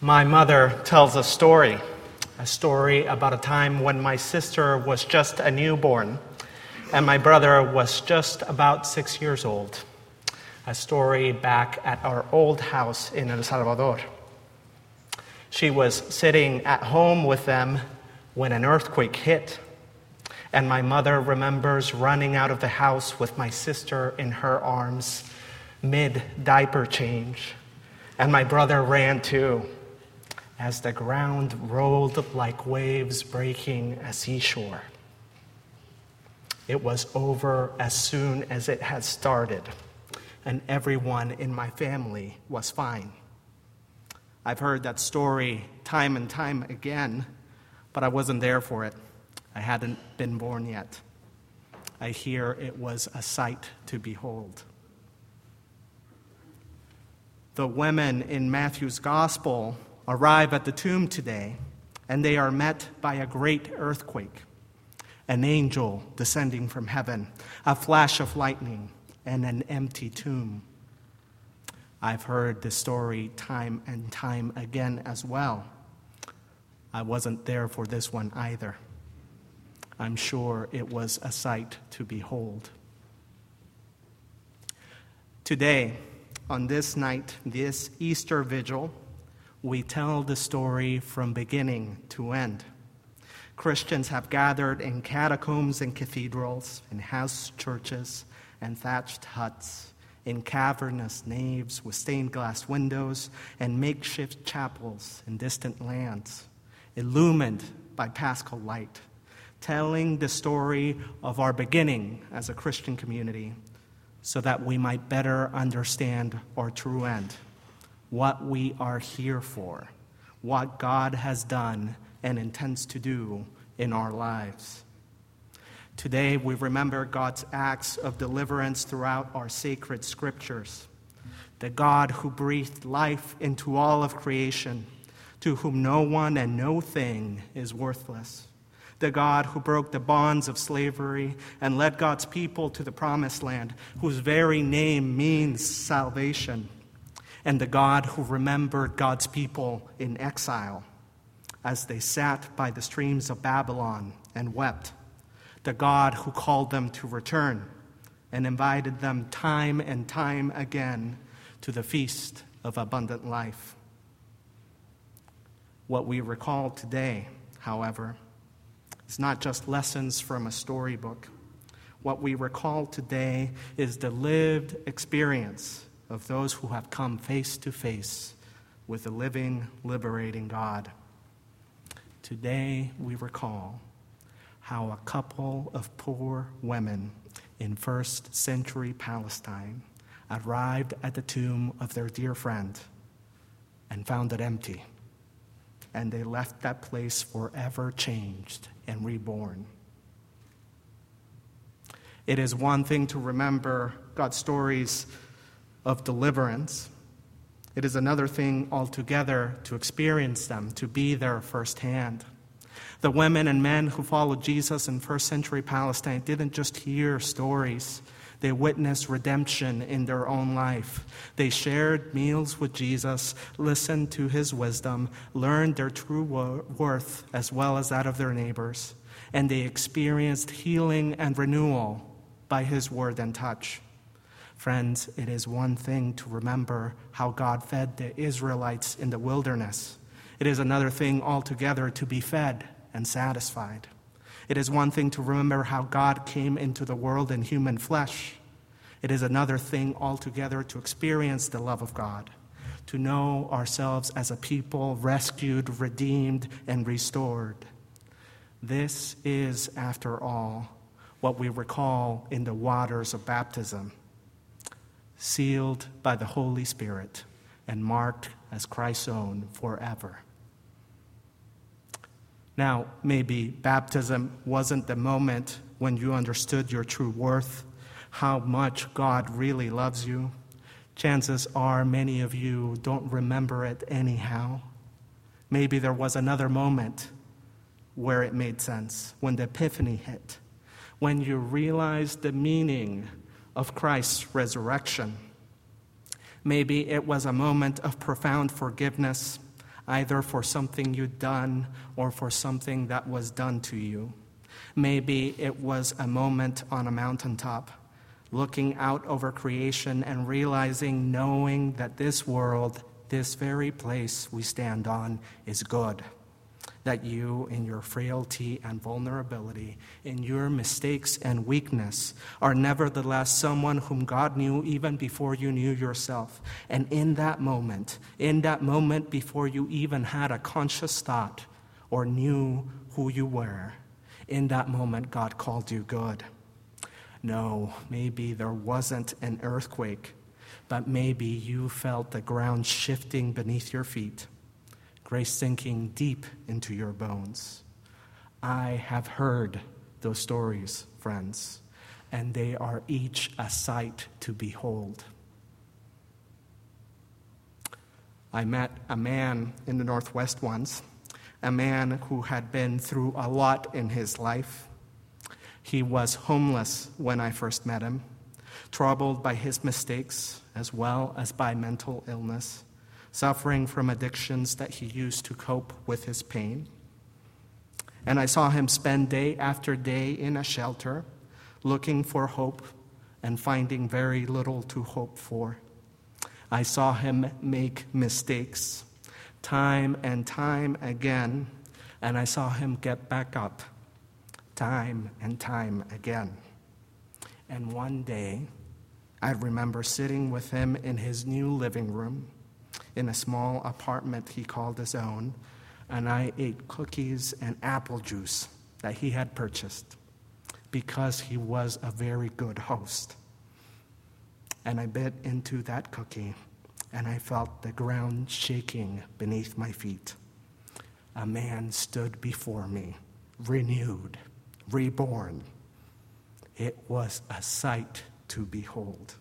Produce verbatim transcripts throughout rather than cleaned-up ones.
My mother tells a story, a story about a time when my sister was just a newborn and my brother was just about six years old. A story back at our old house in El Salvador. She was sitting at home with them when an earthquake hit, and my mother remembers running out of the house with my sister in her arms mid-diaper change, and my brother ran too, as the ground rolled like waves breaking a seashore. It was over as soon as it had started, and everyone in my family was fine. I've heard that story time and time again, but I wasn't there for it. I hadn't been born yet. I hear it was a sight to behold. The women in Matthew's gospel arrive at the tomb today, and they are met by a great earthquake, an angel descending from heaven, a flash of lightning, and an empty tomb. I've heard this story time and time again as well. I wasn't there for this one either. I'm sure it was a sight to behold. Today, on this night, this Easter vigil, we tell the story from beginning to end. Christians have gathered in catacombs and cathedrals, in house churches and thatched huts, in cavernous naves with stained glass windows and makeshift chapels in distant lands, illumined by paschal light, telling the story of our beginning as a Christian community so that we might better understand our true end. What we are here for, what God has done and intends to do in our lives. Today, we remember God's acts of deliverance throughout our sacred scriptures. The God who breathed life into all of creation, to whom no one and no thing is worthless. The God who broke the bonds of slavery and led God's people to the promised land, whose very name means salvation. And the God who remembered God's people in exile as they sat by the streams of Babylon and wept. The God who called them to return and invited them time and time again to the feast of abundant life. What we recall today, however, is not just lessons from a storybook. What we recall today is the lived experience of those who have come face to face with the living, liberating God. Today we recall how a couple of poor women in first century Palestine arrived at the tomb of their dear friend and found it empty. And they left that place forever changed and reborn. It is one thing to remember God's stories of deliverance. It is another thing altogether to experience them, to be there firsthand. The women and men who followed Jesus in first century Palestine didn't just hear stories. They witnessed redemption in their own life. They shared meals with Jesus, listened to his wisdom, learned their true worth as well as that of their neighbors, and they experienced healing and renewal by his word and touch. Friends, it is one thing to remember how God fed the Israelites in the wilderness. It is another thing altogether to be fed and satisfied. It is one thing to remember how God came into the world in human flesh. It is another thing altogether to experience the love of God, to know ourselves as a people rescued, redeemed, and restored. This is, after all, what we recall in the waters of baptism, sealed by the Holy Spirit and marked as Christ's own forever. Now, maybe baptism wasn't the moment when you understood your true worth, how much God really loves you. Chances are many of you don't remember it anyhow. Maybe there was another moment where it made sense, when the epiphany hit, when you realized the meaning of Christ's resurrection. Maybe it was a moment of profound forgiveness, either for something you'd done or for something that was done to you. Maybe it was a moment on a mountaintop, looking out over creation and realizing, knowing that this world, this very place we stand on, is good. That you, in your frailty and vulnerability, in your mistakes and weakness, are nevertheless someone whom God knew even before you knew yourself. And in that moment, in that moment before you even had a conscious thought or knew who you were, in that moment God called you good. No, maybe there wasn't an earthquake, but maybe you felt the ground shifting beneath your feet, grace sinking deep into your bones. I have heard those stories, friends, and they are each a sight to behold. I met a man in the Northwest once, a man who had been through a lot in his life. He was homeless when I first met him, troubled by his mistakes as well as by mental illness, suffering from addictions that he used to cope with his pain. And I saw him spend day after day in a shelter, looking for hope and finding very little to hope for. I saw him make mistakes time and time again, and I saw him get back up time and time again. And one day, I remember sitting with him in his new living room, in a small apartment he called his own, and I ate cookies and apple juice that he had purchased because he was a very good host. And I bit into that cookie, and I felt the ground shaking beneath my feet. A man stood before me, renewed, reborn. It was a sight to behold.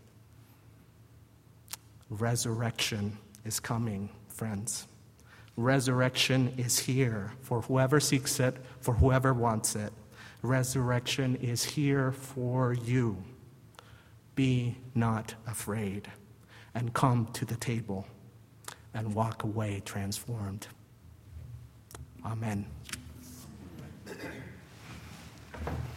Resurrection is coming, friends. Resurrection is here for whoever seeks it, for whoever wants it. Resurrection is here for you. Be not afraid, and come to the table and walk away transformed. Amen.